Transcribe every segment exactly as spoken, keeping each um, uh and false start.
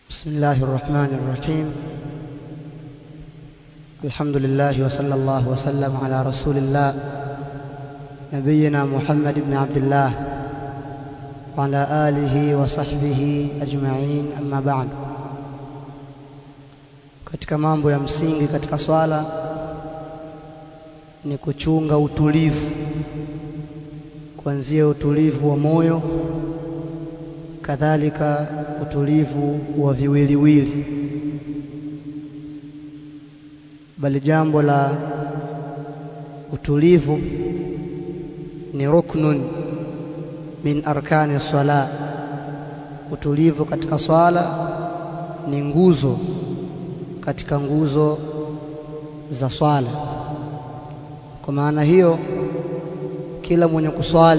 بسم الله الرحمن الرحيم. الحمد لله وصلى الله وسلم على رسول الله نبينا محمد بن عبد الله وعلى آله وصحبه أجمعين. أما بعد, katika mambo ya msingi katika swala ni kuchunga utulivu, kuanzia utulivu wa moyo, kadhalika utulivu wa viwiliwili. Bali jambo la utulivu ni ruknun min arkani swala. Utulivu katika swala ni nguzo katika nguzo za swala. Kwa maana hiyo, kila mwenye kuswali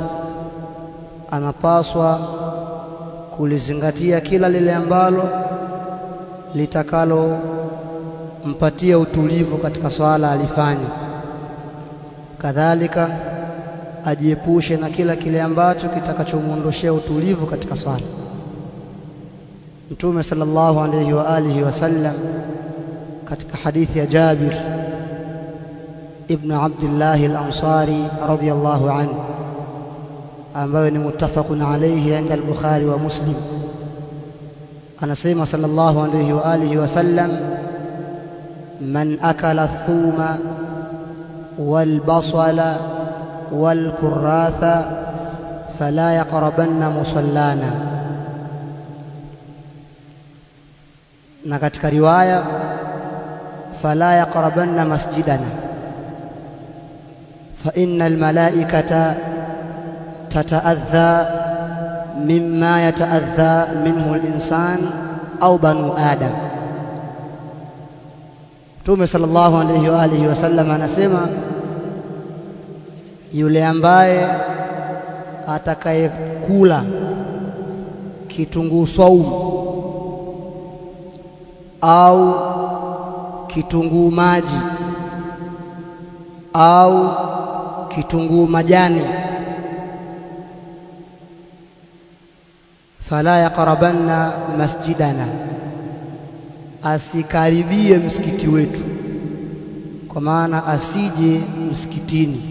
anapaswa kulizingatia kila lile ambalo litakalo mpatia utulivu katika swala alifanye. Kadhalika ajiepushe na kila kile ambacho kitakachomuondoshia utulivu katika swala. Mtume sallallahu alayhi wa alihi wasallam katika hadithi ya Jabir ibn Abdullah al-Ansari radiyallahu anhu, ambayo ni muttafaqun alayhi inda al-Bukhari wa Muslim, anasema sallallahu alayhi wa alihi wasallam: man akala thuma wal basala wal kurratha fala yaqrabanna musallana. Na katika riwaya fala yaqrabanna masjidana fa innal malaikata tataadha mimma yataadha minhu al-insan au banu adam. Mtume sallallahu alayhi wa alihi wasallam anasema, yule ambaye atakayekula kitunguu saumu au kitunguu maji au kitunguu majani, fala yaqrabanna masjidana, asikaribie msikiti wetu, kwa maana asije msikitini.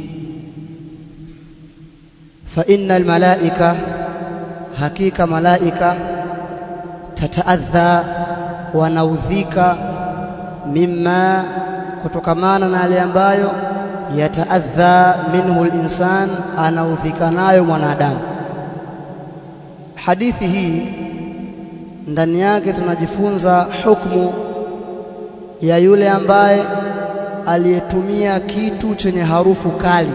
Fa innal malaika, hakika malaika, tataadha, wanaudhika, mimma, kutokamana na yale ambayo yataadha minhu al-insan, anaudhika nayo mwanadamu. Hadithi hii ndani yake tunajifunza hukumu ya yule ambaye aliyetumia kitu chenye harufu kali,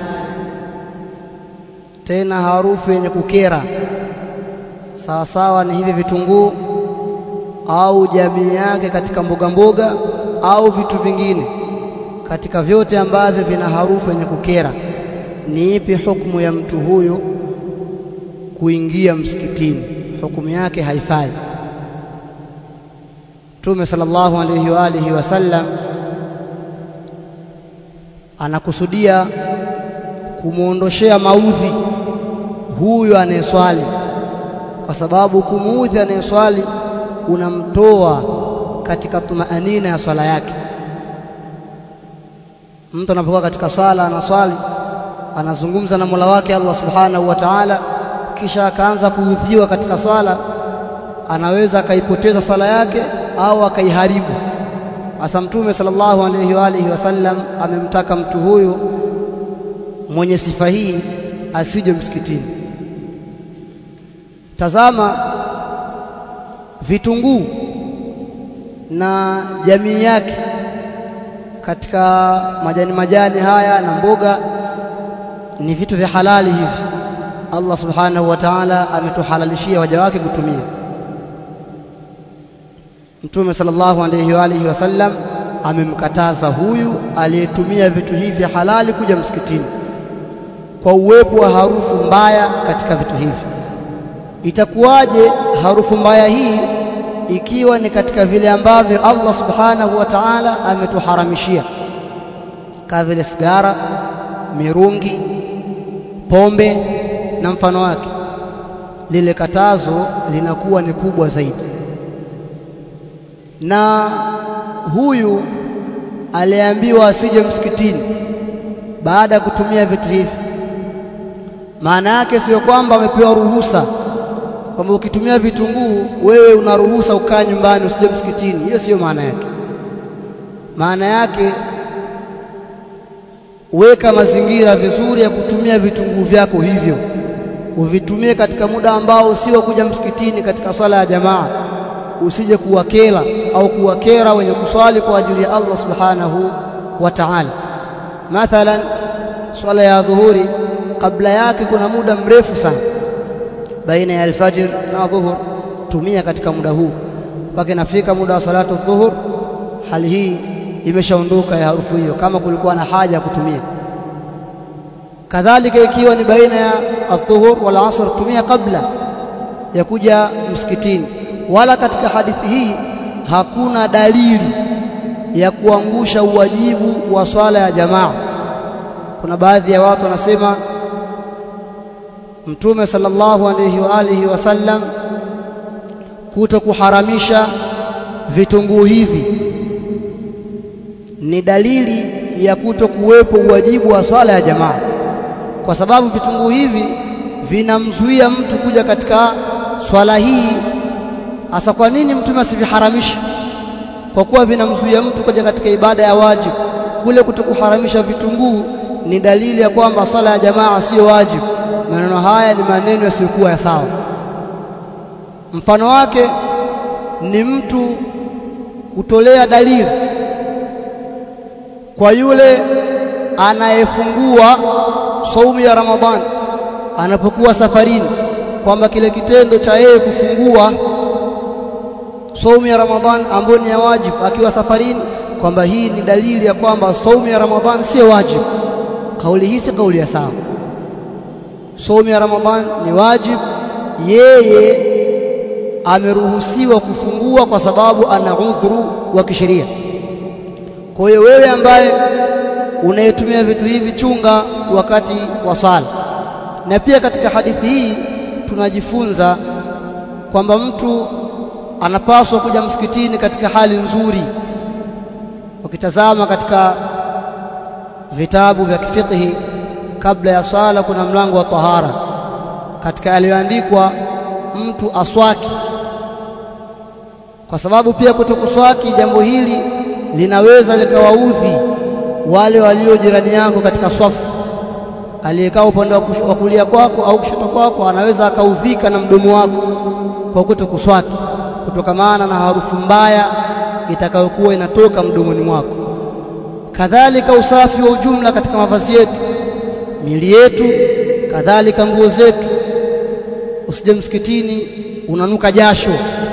tena harufu yenye kukera, sawa sawa ni hivi vitunguu au jamii yake katika mboga mboga au vitu vingine, katika vyote ambavyo vina harufu yenye kukera. Ni ipi hukumu ya mtu huyo kuingia msikitini? Hukumu yake haifai. Mtume sallallahu alayhi wa alihi wasallam anakusudia kumuondoshea maudhi huyo anayeswali, kwa sababu kumuudhi anayeswali unamtoa katika tumaanina ya swala yake. Mtu anapokuwa katika sala anaswali, anazungumza na Mola wake Allah subhanahu wa ta'ala, kisha akaanza kuudhiwa katika swala, anaweza akaipoteza swala yake au akaiharibu. Hasa Mtume sallallahu alayhi wa alihi wasallam amemtaka mtu huyu mwenye sifa hii asije msikitini. Tazama vitunguu na jamii yake katika majani majani haya na mboga, ni vitu vya halali hivi. Allah subhanahu wa ta'ala ametuhalalishia waja wake kutumia. Mtume sallallahu alayhi wa alihi wasallam amemkataza huyu aliyetumia vitu hivi halali kuja msikitini kwa uwepo wa harufu mbaya katika vitu hivi. Itakuwaje harufu mbaya hii ikiwa ni katika vile ambavyo Allah subhanahu wa ta'ala ametuharamishia, kama vile sigara, mirungi, pombe na mfano wake? Lile katazo linakuwa ni kubwa zaidi. na huyu aliambiwa asije msikitini baada ya kutumia vitu hivi, maana yake sio kwamba amepewa ruhusa kwamba ukitumia vitunguu wewe unaruhusa ukaa nyumbani usije msikitini. Hiyo sio maana yake. Maana yake weka mazingira vizuri ya kutumia vitunguu vyako hivyo, uvitumie katika muda ambao sio kuja msikitini katika swala ya jamaa, usije kuwakela au kuwakera wenye kuswali kwa ajili ya Allah subhanahu wa ta'ala. Mathalan, swala ya dhuhuri kabla yake kuna muda mrefu sana baina ya alfajr na dhuhur, tumia katika muda huu mpaka inafika muda wa salatu dhuhur, hali hii imeshaondoka ya harufu hiyo, kama kulikuwa na haja ya kutumia. Kadhalika ikiwa ni baina ya adhuhur wal asr, tumia kabla ya kuja msikitini. Wala katika hadithi hii hakuna dalili ya kuangusha uwajibu wa swala ya jamaa. Kuna baadhi ya watu wanasema Mtume sallallahu alayhi wa alihi wasallam kuto kuharamisha vitunguu hivi ni dalili ya kuto kuwepo uwajibu wa swala ya jamaa, kwa sababu vitunguu hivi vinamzuia mtu kuja katika swala hii. Hasa kwa nini Mtume asiviharamisha? Kwa kuwa vinamzuia mtu kuja katika ibada ya wajibu. Kule kutokuharamisha vitunguu ni dalili ya kwamba swala ya jamaa sio wajibu. Maneno haya ni maneno yasiyokuwa ya sawa. Mfano wake ni mtu kutolea dalili kwa yule anayefungua saumu ya Ramadhani anapokuwa safarini, kwamba kile kitendo cha yeye kufungua saumu ya Ramadhani ambayo ni ya wajibu akiwa safarini, kwamba hii ni dalili ya kwamba saumu ya Ramadhani sio wajibu. Kauli hii si kauli ya sawa. Saumu ya Ramadhani ni wajibu, yeye ameruhusiwa kufungua kwa sababu ana udhuru wa kisheria. Kwa hiyo wewe ambaye unayetumia vitu hivi, chunga wakati wa sala. Na pia katika hadithi hii tunajifunza kwamba mtu anapaswa kuja msikitini katika hali nzuri. Ukitazama katika vitabu vya kifiqhi, kabla ya sala kuna mlango wa tahara, katika aliyoandikwa mtu aswaki, kwa sababu pia kutokuswaki jambo hili linaweza likawaudhi wale walio jirani yako katika swafu. Aliyekaa upande wa kulia kwako au kushoto kwako anaweza akaudhika na mdomo wako kwa kutokuswaki, kutokamana na harufu mbaya itakayokuwa inatoka mdomoni mwako. Kadhalika usafi wa ujumla katika mavazi yetu, miili yetu, kadhalika nguo zetu. Usije msikitini unanuka jasho,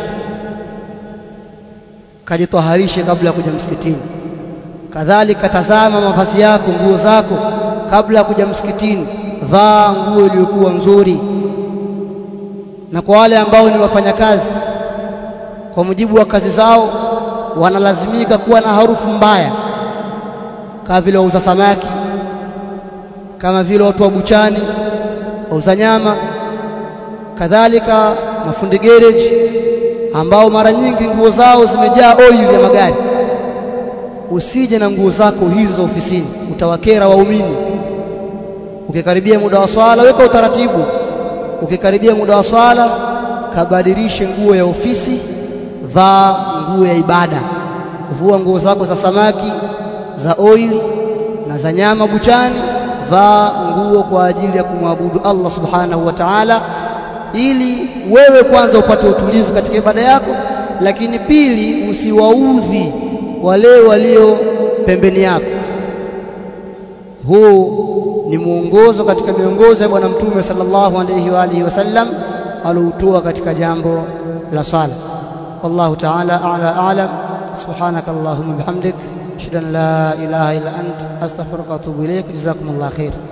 kajitoharishe kabla ya kuja msikitini. Kadhalika tazama mavazi yako, nguo zako kabla ya kuja msikitini, vaa nguo iliyokuwa nzuri. Na kwa wale ambao ni wafanyakazi, kwa mujibu wa kazi zao wanalazimika kuwa na harufu mbaya, kama vile wauza samaki, kama vile watu wa buchani, wauza nyama, kadhalika mafundi garage ambao mara nyingi nguo zao zimejaa oil ya magari. Usije na nguo zako hizo za ofisini, utawakera waumini. Ukikaribia muda wa swala, weka utaratibu. Ukikaribia muda wa swala, kabadilishe nguo ya ofisi, vaa nguo ya ibada. Vua nguo zako za samaki, za oil na za nyama buchani, vaa nguo kwa ajili ya kumwabudu Allah subhanahu wa ta'ala, ili wewe kwanza upate utulivu katika ibada yako, lakini pili usiwaudhi wale walio pembeni yako. Huu ni muongozo katika miongozo ya Bwana Mtume sallallahu alayhi wa alihi wasallam aloutoa katika jambo la sala. Wallahu ta'ala a'la a'lam. Subhanaka Allahumma bihamdik, ashhadu an la ilaha illa ant, astaghfiruka wa atubu ilayk. Jazakumullahu khair.